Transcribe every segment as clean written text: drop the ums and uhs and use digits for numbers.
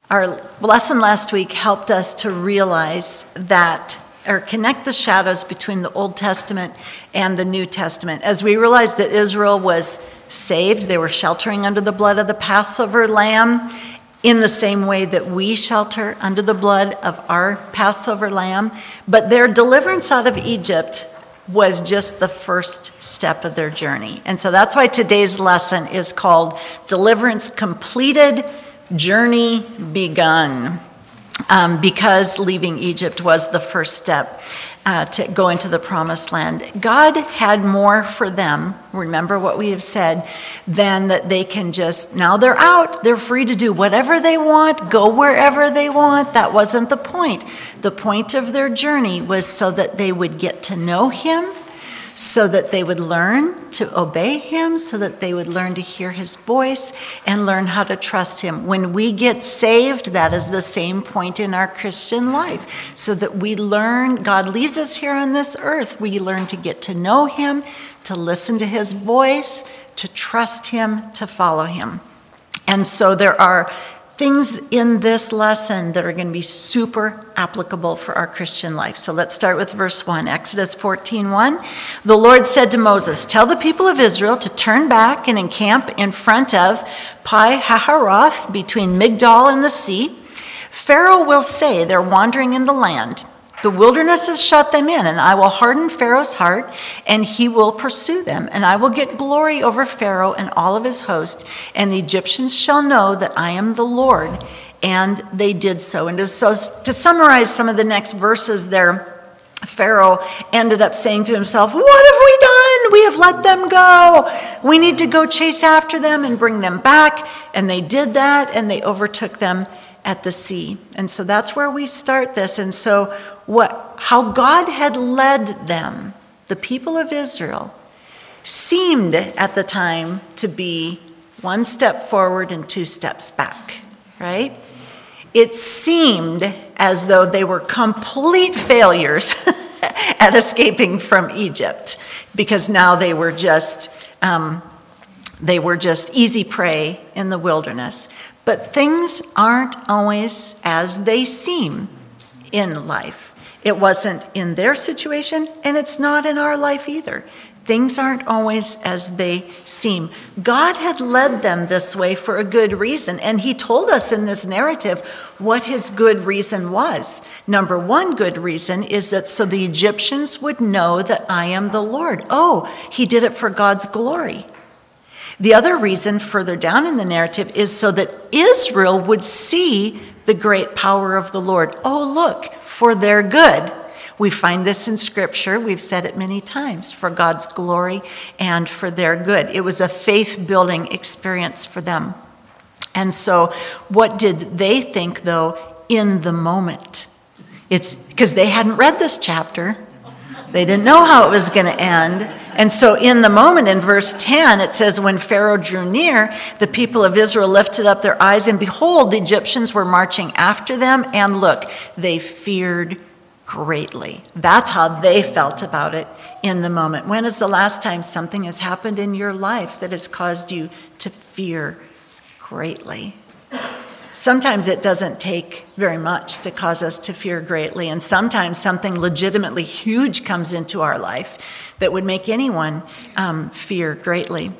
Our lesson last week helped us to realize that, or connect the shadows between the Old Testament and the New Testament. As we realized that Israel was saved, they were sheltering under the blood of the Passover lamb in the same way that we shelter under the blood of our Passover lamb. But their deliverance out of Egypt was just the first step of their journey. And so that's why today's lesson is called Deliverance Completed, Journey Begun, because leaving Egypt was the first step to go into the promised land. God had more for them, remember what we have said, than that they can just, now they're out, they're free to do whatever they want, go wherever they want. That wasn't the point. The point of their journey was so that they would get to know him, so that they would learn to obey him, so that they would learn to hear his voice and learn how to trust him. When we get saved, that is the same point in our Christian life, so that we learn, God leaves us here on this earth, we learn to get to know him, to listen to his voice, to trust him, to follow him. And so there are things in this lesson that are going to be super applicable for our Christian life. So let's start with verse 1, Exodus 14:1. The Lord said to Moses, "Tell the people of Israel to turn back and encamp in front of Pi-hahiroth between Migdol and the sea. Pharaoh will say they're wandering in the land. The wilderness has shut them in, and I will harden Pharaoh's heart, and he will pursue them. And I will get glory over Pharaoh and all of his host, and the Egyptians shall know that I am the Lord." And they did so. And to summarize some of the next verses there, Pharaoh ended up saying to himself, "What have we done? We have let them go. We need to go chase after them and bring them back." And they did that, and they overtook them at the sea. And so that's where we start this. And so how God had led them, the people of Israel, seemed at the time to be one step forward and two steps back, right? It seemed as though they were complete failures at escaping from Egypt, because now they were just easy prey in the wilderness. But things aren't always as they seem in life. It wasn't in their situation, and it's not in our life either. Things aren't always as they seem. God had led them this way for a good reason, and he told us in this narrative what his good reason was. Number one good reason is that so the Egyptians would know that I am the Lord. Oh, he did it for God's glory. The other reason further down in the narrative is so that Israel would see the great power of the Lord. Oh, look, for their good. We find this in Scripture. We've said it many times, for God's glory and for their good. It was a faith-building experience for them. And so what did they think, though, in the moment? It's because they hadn't read this chapter. They didn't know how it was going to end. And so in the moment, in verse 10, it says, when Pharaoh drew near, the people of Israel lifted up their eyes, and behold, the Egyptians were marching after them. And look, they feared greatly. That's how they felt about it in the moment. When is the last time something has happened in your life that has caused you to fear greatly? Sometimes it doesn't take very much to cause us to fear greatly, and sometimes something legitimately huge comes into our life that would make anyone fear greatly.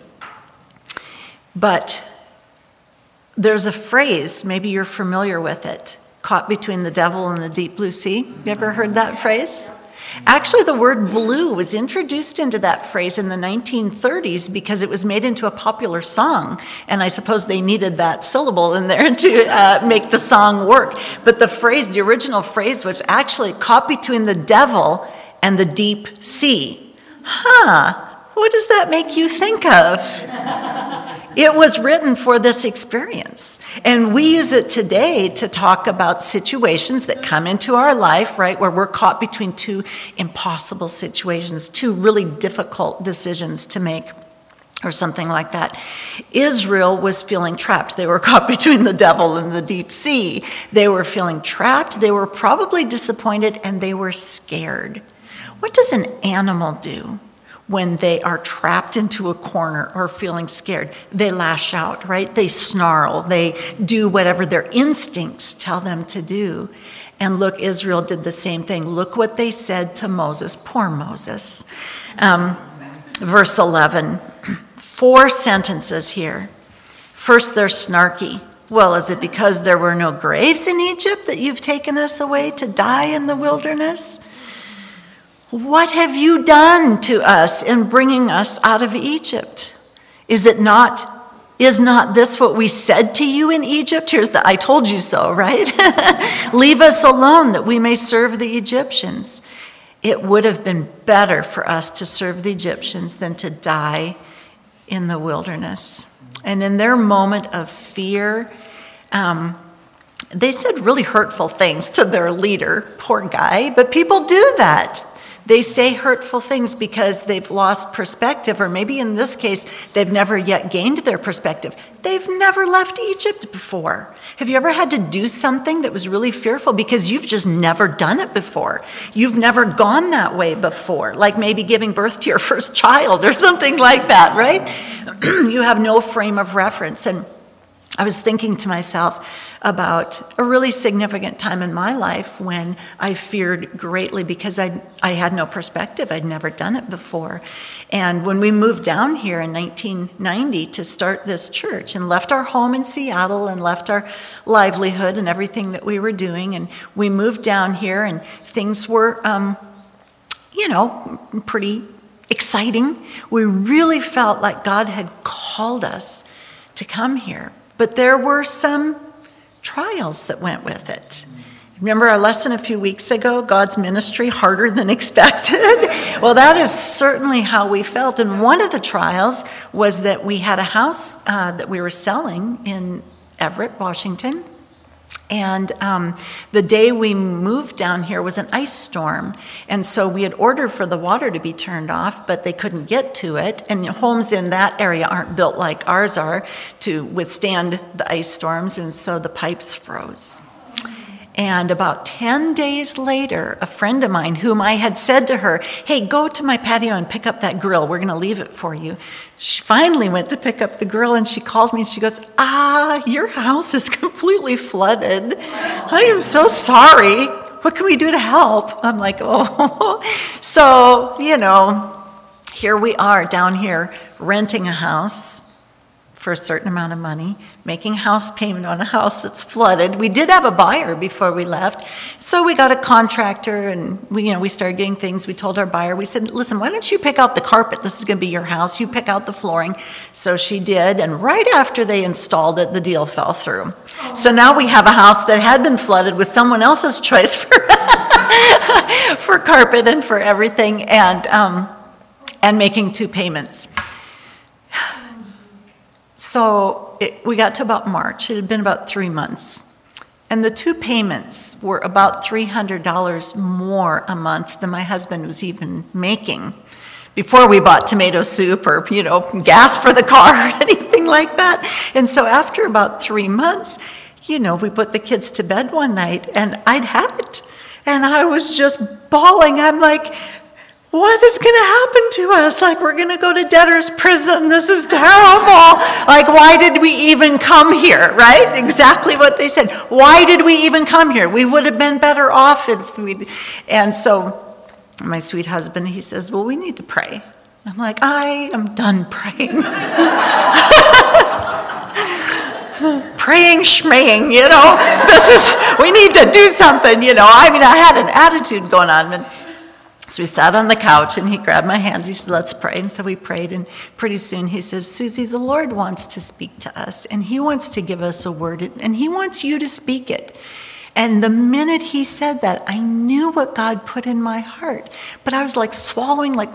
But there's a phrase, maybe you're familiar with it, caught between the devil and the deep blue sea. You ever heard that phrase? Actually, the word blue was introduced into that phrase in the 1930s because it was made into a popular song, and I suppose they needed that syllable in there to make the song work. But the original phrase was actually caught between the devil and the deep sea. What does that make you think of? It was written for this experience. And we use it today to talk about situations that come into our life, right, where we're caught between two impossible situations, two really difficult decisions to make, or something like that. Israel was feeling trapped. They were caught between the devil and the deep sea. They were feeling trapped. They were probably disappointed, and they were scared. What does an animal do when they are trapped into a corner or feeling scared. They lash out, right? They snarl. They do whatever their instincts tell them to do. And look, Israel did the same thing. Look what they said to Moses. Poor Moses. Verse 11. 4 sentences here. First, they're snarky. Well, is it because there were no graves in Egypt that you've taken us away to die in the wilderness? What have you done to us in bringing us out of Egypt? Is not this what we said to you in Egypt? Here's the I told you so, right? Leave us alone that we may serve the Egyptians. It would have been better for us to serve the Egyptians than to die in the wilderness. And in their moment of fear, they said really hurtful things to their leader, poor guy, but people do that. They say hurtful things because they've lost perspective, or maybe in this case, they've never yet gained their perspective. They've never left Egypt before. Have you ever had to do something that was really fearful because you've just never done it before? You've never gone that way before, like maybe giving birth to your first child or something like that, right? You have no frame of reference. And I was thinking to myself about a really significant time in my life when I feared greatly because I had no perspective. I'd never done it before. And when we moved down here in 1990 to start this church and left our home in Seattle and left our livelihood and everything that we were doing, and we moved down here and things were, pretty exciting. We really felt like God had called us to come here. But there were some trials that went with it. Remember our lesson a few weeks ago, God's ministry harder than expected? Well, that is certainly how we felt. And one of the trials was that we had a house that we were selling in Everett, Washington. And the day we moved down here was an ice storm. And so we had ordered for the water to be turned off, but they couldn't get to it. And homes in that area aren't built like ours are to withstand the ice storms. And so the pipes froze. And about 10 days later, a friend of mine whom I had said to her, hey, go to my patio and pick up that grill. We're going to leave it for you. She finally went to pick up the grill and she called me and she goes, your house is completely flooded. I am so sorry. What can we do to help? I'm like, oh. So, here we are down here renting a house for a certain amount of money, making house payment on a house that's flooded. We did have a buyer before we left, so we got a contractor and we started getting things. We told our buyer, we said, listen, why don't you pick out the carpet? This is going to be your house. You pick out the flooring. So she did, and right after they installed it, the deal fell through. So now we have a house that had been flooded with someone else's choice for carpet and for everything, and making 2 payments. So we got to about March. It had been about 3 months. And the 2 payments were about $300 more a month than my husband was even making before we bought tomato soup or, gas for the car or anything like that. And so after about 3 months, we put the kids to bed one night and I'd had it. And I was just bawling. I'm like, what is going to happen to us? Like, we're going to go to debtor's prison. This is terrible. Like, why did we even come here, right? Exactly what they said. Why did we even come here? We would have been better off if we'd... And so my sweet husband, he says, well, we need to pray. I'm like, I am done praying. Praying, schmaying, we need to do something, I had an attitude going on. So we sat on the couch and he grabbed my hands. He said, let's pray. And so we prayed. And pretty soon he says, Susie, the Lord wants to speak to us. And he wants to give us a word. And he wants you to speak it. And the minute he said that, I knew what God put in my heart. But I was like swallowing, no,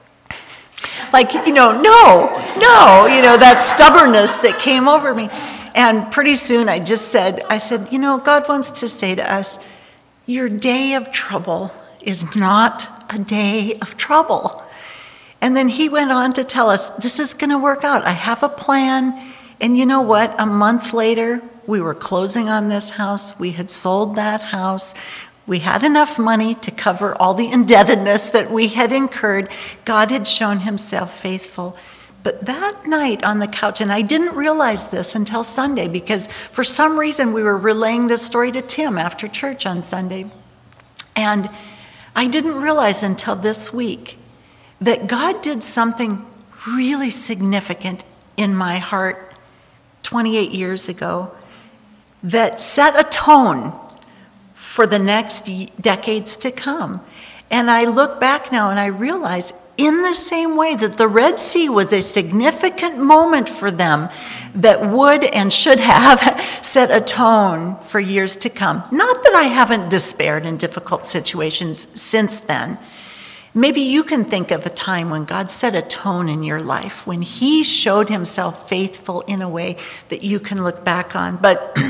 that stubbornness that came over me. And pretty soon I said, God wants to say to us, your day of trouble is not a day of trouble. And then he went on to tell us, this is going to work out. I have a plan. And you know what? A month later, we were closing on this house. We had sold that house. We had enough money to cover all the indebtedness that we had incurred. God had shown himself faithful. But that night on the couch, and I didn't realize this until Sunday, because for some reason we were relaying this story to Tim after church on Sunday. And I didn't realize until this week that God did something really significant in my heart 28 years ago that set a tone for the next decades to come. And I look back now and I realize, in the same way that the Red Sea was a significant moment for them that would and should have set a tone for years to come. Not that I haven't despaired in difficult situations since then. Maybe you can think of a time when God set a tone in your life, when he showed himself faithful in a way that you can look back on. But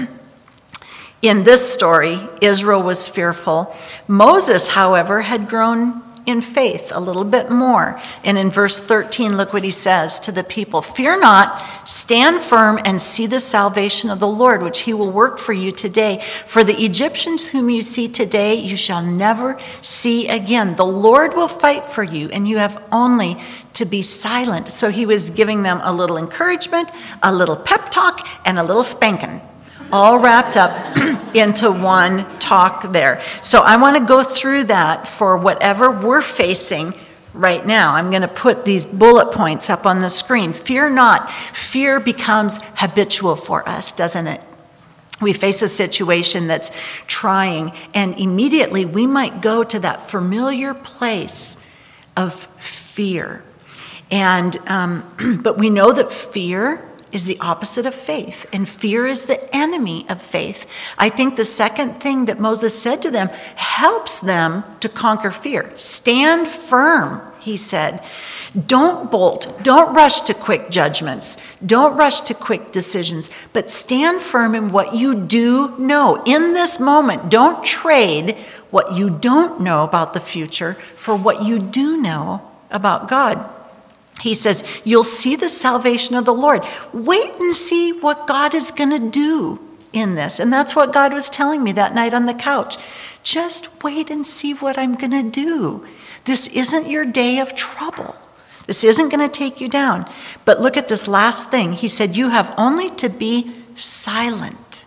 in this story, Israel was fearful. Moses, however, had grown in faith a little bit more. And in verse 13, look what he says to the people. Fear not, stand firm and see the salvation of the Lord, which he will work for you today. For the Egyptians whom you see today, you shall never see again. The Lord will fight for you, and you have only to be silent. So he was giving them a little encouragement, a little pep talk, and a little spanking, all wrapped up into one talk there. So I want to go through that for whatever we're facing right now. I'm going to put these bullet points up on the screen. Fear not. Fear becomes habitual for us, doesn't it? We face a situation that's trying, and immediately we might go to that familiar place of fear. And but we know that fear is the opposite of faith, and fear is the enemy of faith. I think the second thing that Moses said to them helps them to conquer fear. Stand firm, he said. Don't bolt. Don't rush to quick judgments. Don't rush to quick decisions, but stand firm in what you do know. In this moment, don't trade what you don't know about the future for what you do know about God. He says, you'll see the salvation of the Lord. Wait and see what God is going to do in this. And that's what God was telling me that night on the couch. Just wait and see what I'm going to do. This isn't your day of trouble. This isn't going to take you down. But look at this last thing. He said, you have only to be silent.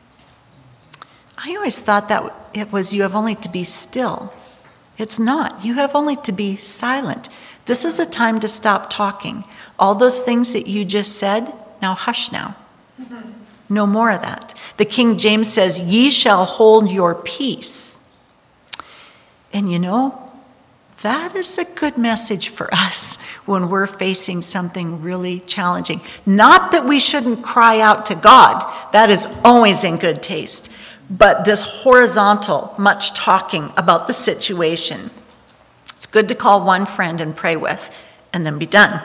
I always thought that it was you have only to be still. It's not. You have only to be silent. This is a time to stop talking. All those things that you just said, now hush now. No more of that. The King James says, ye shall hold your peace. And you know, that is a good message for us when we're facing something really challenging. Not that we shouldn't cry out to God. That is always in good taste. But this horizontal, much talking about the situation. It's good to call one friend and pray with, and then be done.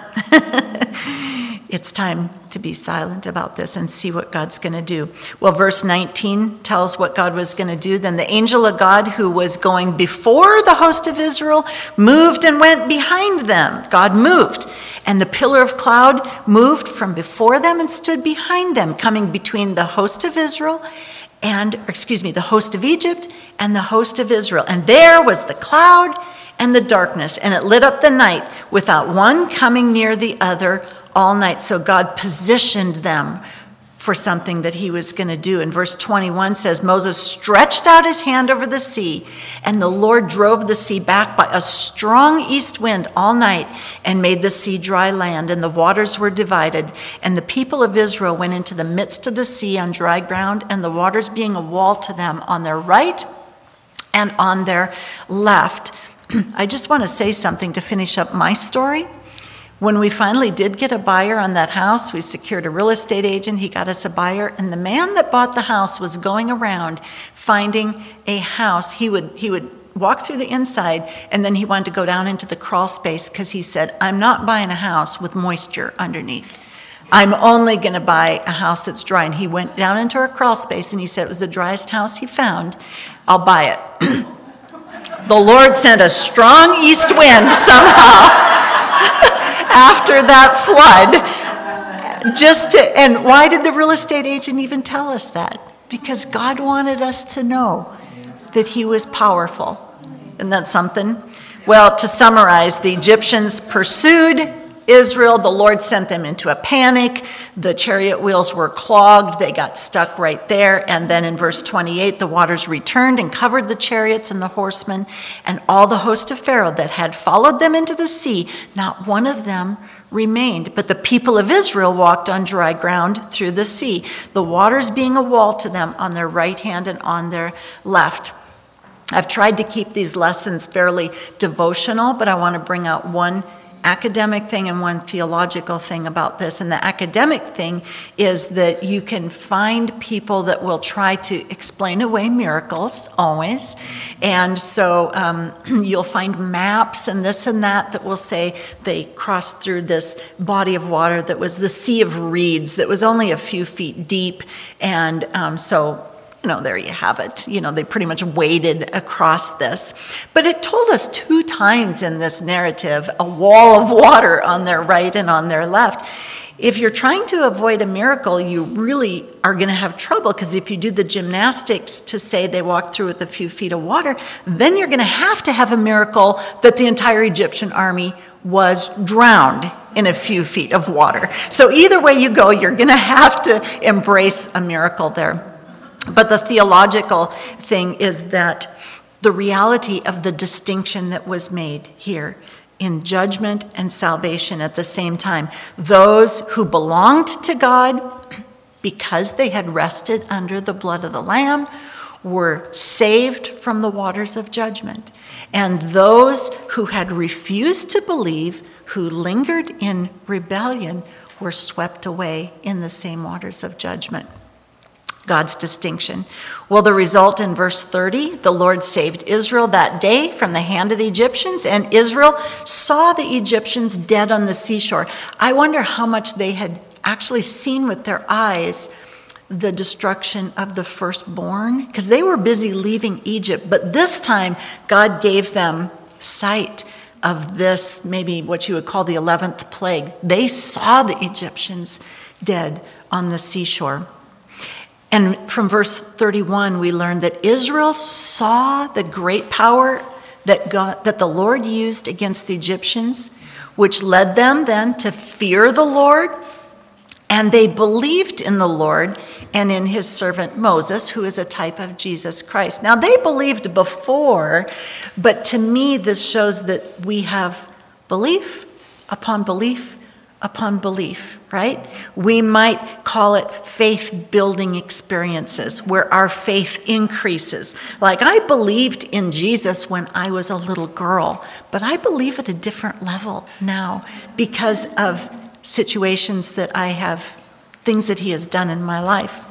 It's time to be silent about this and see what God's going to do. Well, verse 19 tells what God was going to do. Then the angel of God who was going before the host of Israel moved and went behind them. God moved. And the pillar of cloud moved from before them and stood behind them, coming between the host of Israel the host of Egypt and the host of Israel. And there was the cloud and the darkness, and it lit up the night without one coming near the other all night. So God positioned them for something that he was going to do. And verse 21 says, Moses stretched out his hand over the sea, and the Lord drove the sea back by a strong east wind all night and made the sea dry land, and the waters were divided. And the people of Israel went into the midst of the sea on dry ground, and the waters being a wall to them on their right and on their left. I just want to say something to finish up my story. When we finally did get a buyer on that house, we secured a real estate agent. He got us a buyer, and the man that bought the house was going around finding a house. He would walk through the inside, and then he wanted to go down into the crawl space because he said, I'm not buying a house with moisture underneath. I'm only going to buy a house that's dry. And he went down into our crawl space, and he said it was the driest house he found. I'll buy it. The Lord sent a strong east wind somehow after that flood. And why did the real estate agent even tell us that? Because God wanted us to know that he was powerful. Isn't that something? Well, to summarize, the Egyptians pursued Israel. The Lord sent them into a panic. The chariot wheels were clogged. They got stuck right there. And then in verse 28, the waters returned and covered the chariots and the horsemen and all the host of Pharaoh that had followed them into the sea. Not one of them remained, but the people of Israel walked on dry ground through the sea, the waters being a wall to them on their right hand and on their left. I've tried to keep these lessons fairly devotional, but I want to bring out one academic thing and one theological thing about this. And the academic thing is that you can find people that will try to explain away miracles, always. And so you'll find maps and this and that will say they crossed through this body of water that was the Sea of Reeds that was only a few feet deep. And there you have it. They pretty much waded across this. But it told us 2 times in this narrative a wall of water on their right and on their left. If you're trying to avoid a miracle, you really are going to have trouble, because if you do the gymnastics to say they walked through with a few feet of water, then you're going to have a miracle that the entire Egyptian army was drowned in a few feet of water. So either way you go, you're going to have to embrace a miracle there. But the theological thing is that the reality of the distinction that was made here in judgment and salvation at the same time. Those who belonged to God because they had rested under the blood of the Lamb were saved from the waters of judgment. And those who had refused to believe, who lingered in rebellion, were swept away in the same waters of judgment. God's distinction. Well, the result in verse 30, the Lord saved Israel that day from the hand of the Egyptians, and Israel saw the Egyptians dead on the seashore. I wonder how much they had actually seen with their eyes the destruction of the firstborn, because they were busy leaving Egypt. But this time, God gave them sight of this, maybe what you would call the 11th plague. They saw the Egyptians dead on the seashore. And from verse 31, we learn that Israel saw the great power that the Lord used against the Egyptians, which led them then to fear the Lord. And they believed in the Lord and in his servant Moses, who is a type of Jesus Christ. Now, they believed before, but to me, this shows that we have belief upon belief upon belief, right? We might call it faith-building experiences where our faith increases. Like, I believed in Jesus when I was a little girl, but I believe at a different level now because of situations that I have, things that he has done in my life.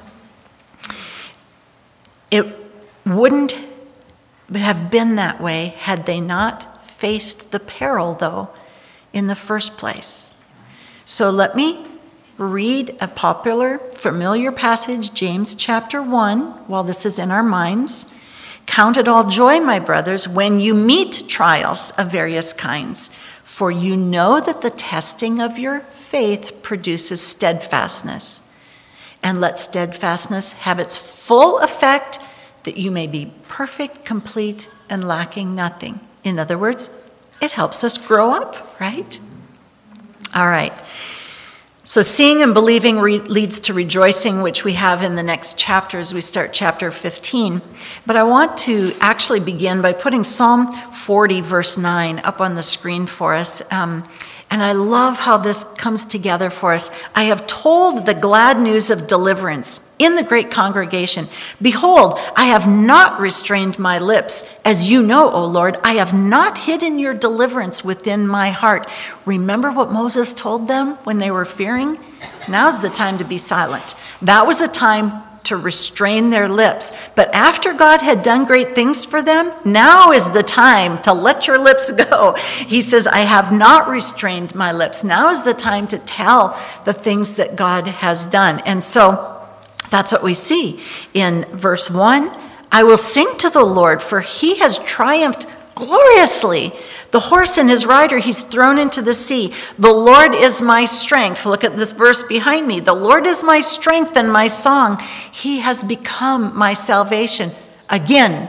It wouldn't have been that way had they not faced the peril, though, in the first place. So let me read a popular, familiar passage, James chapter 1, while this is in our minds. Count it all joy, my brothers, when you meet trials of various kinds, for you know that the testing of your faith produces steadfastness. And let steadfastness have its full effect, that you may be perfect, complete, and lacking nothing. In other words, it helps us grow up, right? All right. So seeing and believing leads to rejoicing, which we have in the next chapter as we start chapter 15. But I want to actually begin by putting Psalm 40, verse 9 up on the screen for us. And I love how this comes together for us. I have told the glad news of deliverance in the great congregation. Behold, I have not restrained my lips. As you know, O Lord, I have not hidden your deliverance within my heart. Remember what Moses told them when they were fearing? Now's the time to be silent. That was a time to restrain their lips. But after God had done great things for them, now is the time to let your lips go. He says, I have not restrained my lips. Now is the time to tell the things that God has done. And so that's what we see in verse 1. I will sing to the Lord, for he has triumphed gloriously. The horse and his rider he's thrown into the sea. The Lord is my strength. Look at this verse behind me. The Lord is my strength and my song. He has become my salvation. Again,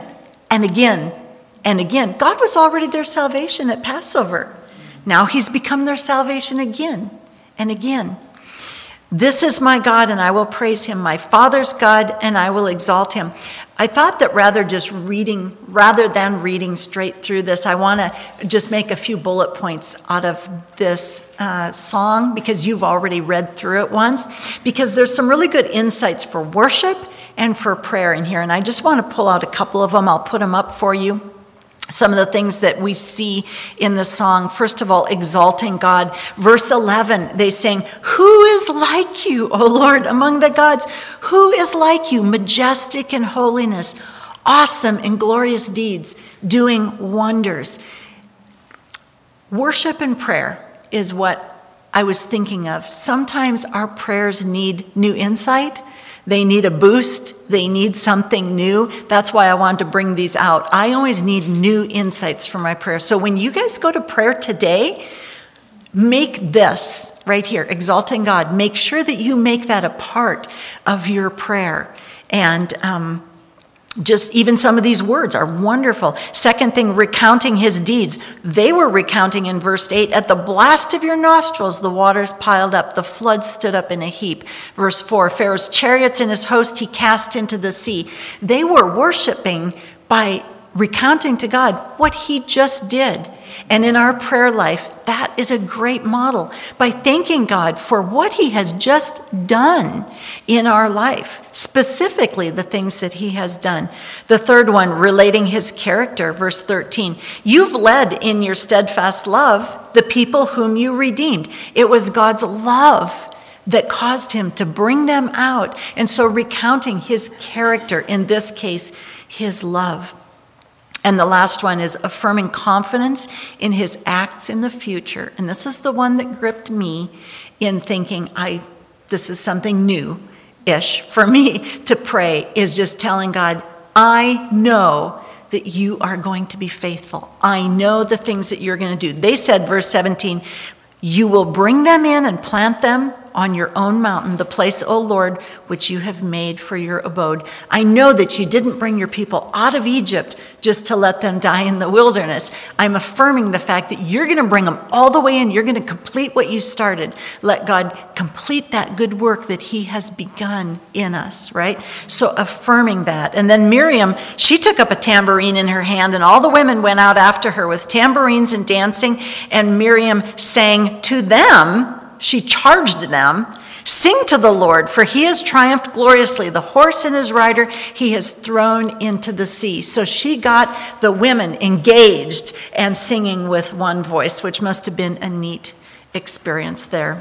and again and again. God was already their salvation at Passover. Now he's become their salvation again and again. This is my God, and I will praise him, my Father's God, and I will exalt him. I thought that rather than reading straight through this, I want to just make a few bullet points out of this song, because you've already read through it once, because there's some really good insights for worship and for prayer in here. And I just want to pull out a couple of them. I'll put them up for you. Some of the things that we see in the song. First of all, exalting God. Verse 11, they sing, "Who is like you, O Lord, among the gods? Who is like you, majestic in holiness, awesome in glorious deeds, doing wonders?" Worship and prayer is what I was thinking of. Sometimes our prayers need new insight. They need a boost. They need something new. That's why I wanted to bring these out. I always need new insights for my prayer. So when you guys go to prayer today, make this right here, exalting God. Make sure that you make that a part of your prayer. And just even some of these words are wonderful. Second thing, recounting his deeds. They were recounting in verse 8, "At the blast of your nostrils, the waters piled up. The flood stood up in a heap." Verse 4, "Pharaoh's chariots and his host he cast into the sea." They were worshiping by recounting to God what he just did. And in our prayer life, that is a great model, by thanking God for what he has just done in our life, specifically the things that he has done. The third one, relating his character, verse 13. "You've led in your steadfast love the people whom you redeemed." It was God's love that caused him to bring them out. And so recounting his character, in this case, his love. And the last one is affirming confidence in his acts in the future. And this is the one that gripped me in thinking, this is something new-ish for me to pray, is just telling God, I know that you are going to be faithful. I know the things that you're going to do. They said, verse 17, "You will bring them in and plant them on your own mountain, the place, O Lord, which you have made for your abode." I know that you didn't bring your people out of Egypt just to let them die in the wilderness. I'm affirming the fact that you're going to bring them all the way in. You're going to complete what you started. Let God complete that good work that he has begun in us, right? So affirming that. And then Miriam, she took up a tambourine in her hand, and all the women went out after her with tambourines and dancing, and Miriam sang to them. She charged them, "Sing to the Lord, for he has triumphed gloriously. The horse and his rider he has thrown into the sea." So she got the women engaged and singing with one voice, which must have been a neat experience there.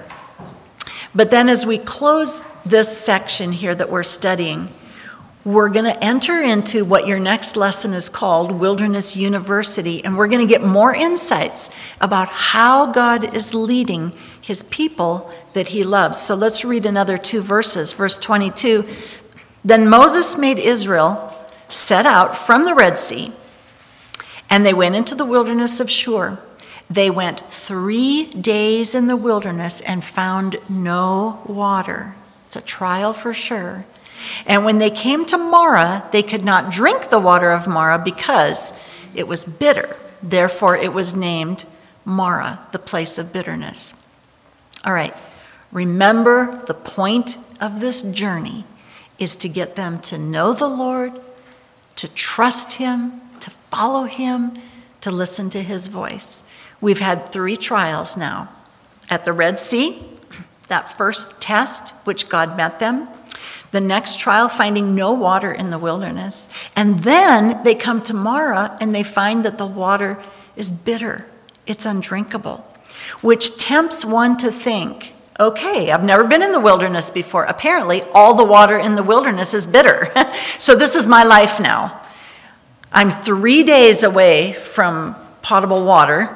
But then as we close this section here that we're studying, we're going to enter into what your next lesson is called, Wilderness University, and we're going to get more insights about how God is leading his people that he loves. So let's read another 2 verses. Verse 22, "Then Moses made Israel set out from the Red Sea, and they went into the wilderness of Shur. They went 3 days in the wilderness and found no water." It's a trial for sure. "And when they came to Marah, they could not drink the water of Marah because it was bitter. Therefore it was named Marah, the place of bitterness." All right, remember the point of this journey is to get them to know the Lord, to trust him, to follow him, to listen to his voice. We've had 3 trials now. At the Red Sea, that first test, which God met them. The next trial, finding no water in the wilderness. And then they come to Marah and they find that the water is bitter. It's undrinkable, which tempts one to think, okay, I've never been in the wilderness before. Apparently, all the water in the wilderness is bitter. So this is my life now. I'm 3 days away from potable water,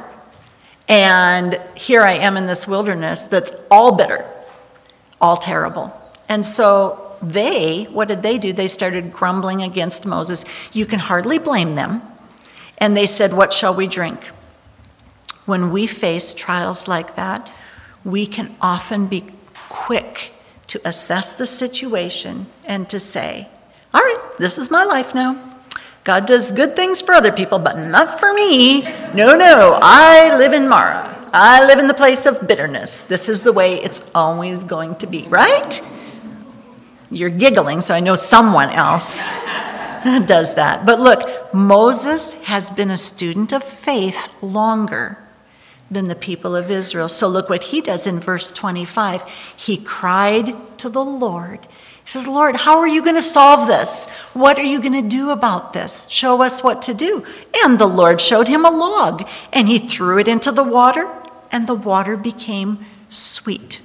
and here I am in this wilderness that's all bitter, all terrible. And so what did they do? They started grumbling against Moses. You can hardly blame them. And they said, "What shall we drink?" When we face trials like that, we can often be quick to assess the situation and to say, all right, this is my life now. God does good things for other people, but not for me. No, I live in Mara. I live in the place of bitterness. This is the way it's always going to be, right? You're giggling, so I know someone else does that. But look, Moses has been a student of faith longer than the people of Israel. So look what he does in verse 25. He cried to the Lord. He says, Lord, how are you going to solve this? What are you going to do about this? Show us what to do. And the Lord showed him a log, and he threw it into the water, and the water became sweet.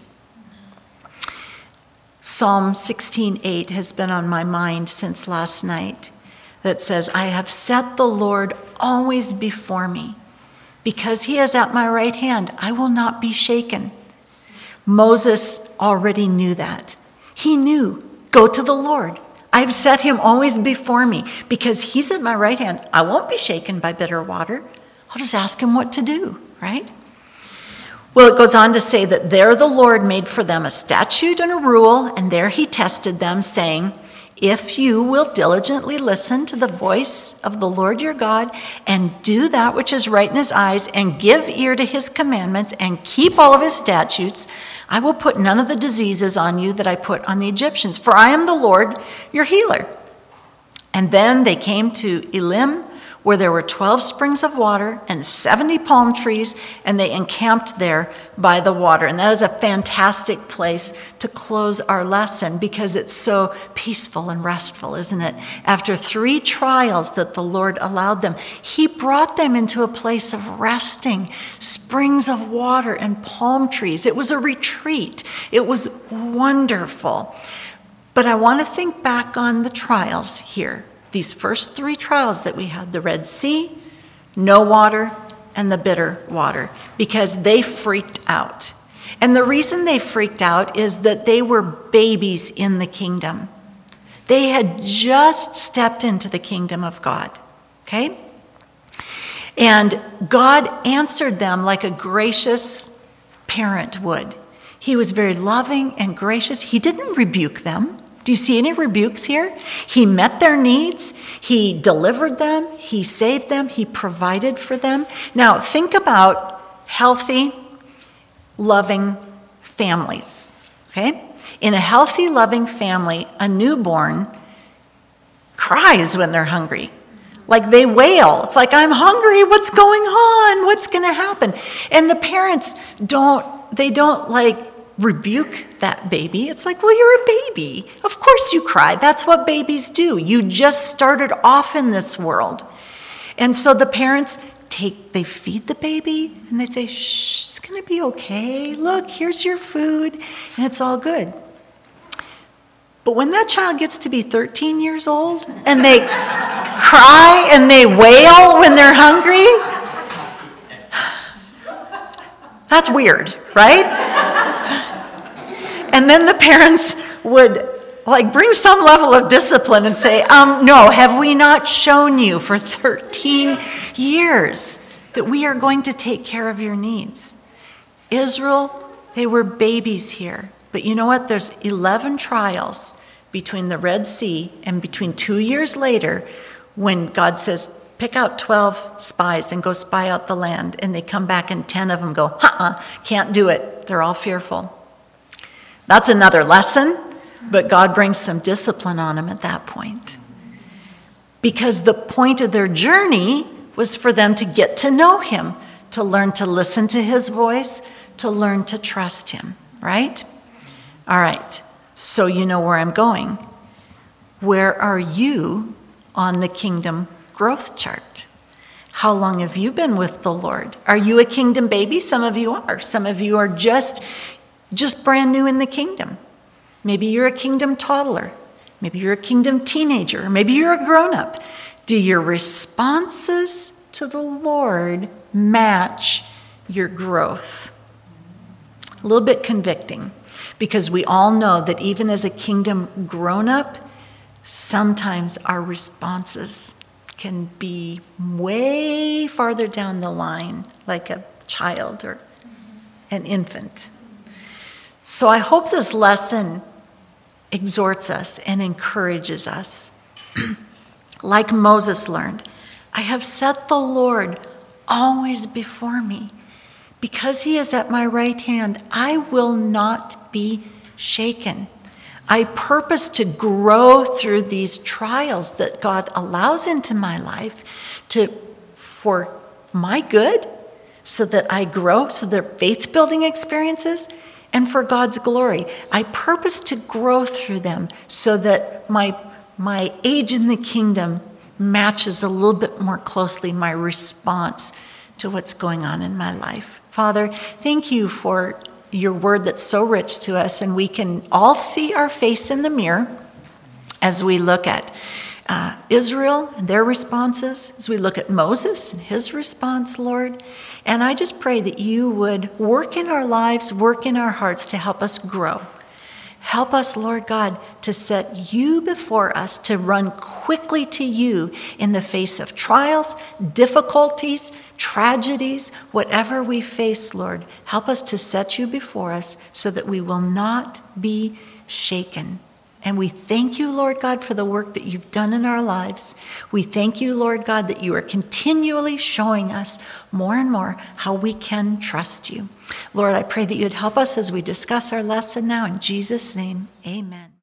Psalm 16:8 has been on my mind since last night, that says, I have set the Lord always before me. Because he is at my right hand, I will not be shaken. Moses already knew that. He knew, go to the Lord. I've set him always before me. Because he's at my right hand, I won't be shaken by bitter water. I'll just ask him what to do, right? Well, it goes on to say that there the Lord made for them a statute and a rule, and there he tested them, saying, if you will diligently listen to the voice of the Lord your God and do that which is right in his eyes and give ear to his commandments and keep all of his statutes, I will put none of the diseases on you that I put on the Egyptians, for I am the Lord your healer. And then they came to Elim, where there were 12 springs of water and 70 palm trees, and they encamped there by the water. And that is a fantastic place to close our lesson because it's so peaceful and restful, isn't it? After 3 trials that the Lord allowed them, he brought them into a place of resting, springs of water and palm trees. It was a retreat. It was wonderful. But I want to think back on the trials here. These first 3 trials that we had, the Red Sea, no water, and the bitter water, because they freaked out. And the reason they freaked out is that they were babies in the kingdom. They had just stepped into the kingdom of God, okay? And God answered them like a gracious parent would. He was very loving and gracious. He didn't rebuke them. Do you see any rebukes here? He met their needs. He delivered them. He saved them. He provided for them. Now, think about healthy, loving families, okay? In a healthy, loving family, a newborn cries when they're hungry. Like they wail. It's like, I'm hungry. What's going on? What's going to happen? And the parents don't like rebuke that baby. It's like, well, you're a baby. Of course you cry. That's what babies do. You just started off in this world. And so the parents they feed the baby and they say, shh, it's going to be okay. Look, here's your food. And it's all good. But when that child gets to be 13 years old and they cry and they wail when they're hungry, that's weird, right? And then the parents would bring some level of discipline and say, no, have we not shown you for 13 years that we are going to take care of your needs? Israel, they were babies here. But you know what? There's 11 trials between the Red Sea and between 2 years later when God says, pick out 12 spies and go spy out the land. And they come back and 10 of them go, can't do it. They're all fearful. That's another lesson, but God brings some discipline on them at that point. Because the point of their journey was for them to get to know him, to learn to listen to his voice, to learn to trust him, right? All right, so you know where I'm going. Where are you on the kingdom growth chart? How long have you been with the Lord? Are you a kingdom baby? Some of you are. Some of you are just brand new in the kingdom. Maybe you're a kingdom toddler. Maybe you're a kingdom teenager. Maybe you're a grown-up. Do your responses to the Lord match your growth? A little bit convicting, because we all know that even as a kingdom grown-up, sometimes our responses can be way farther down the line, like a child or an infant. So I hope this lesson exhorts us and encourages us. like Moses learned, I have set the Lord always before me. Because he is at my right hand, I will not be shaken. I purpose to grow through these trials that God allows into my life for my good, so that I grow, so they're faith-building experiences, and for God's glory. I purpose to grow through them so that my age in the kingdom matches a little bit more closely my response to what's going on in my life. Father, thank you for your word that's so rich to us, and we can all see our face in the mirror as we look at Israel and their responses, as we look at Moses and his response, Lord. And I just pray that you would work in our lives, work in our hearts to help us grow. Help us, Lord God, to set you before us, to run quickly to you in the face of trials, difficulties, tragedies, whatever we face, Lord. Help us to set you before us so that we will not be shaken. And we thank you, Lord God, for the work that you've done in our lives. We thank you, Lord God, that you are continually showing us more and more how we can trust you. Lord, I pray that you'd help us as we discuss our lesson now. In Jesus' name, amen.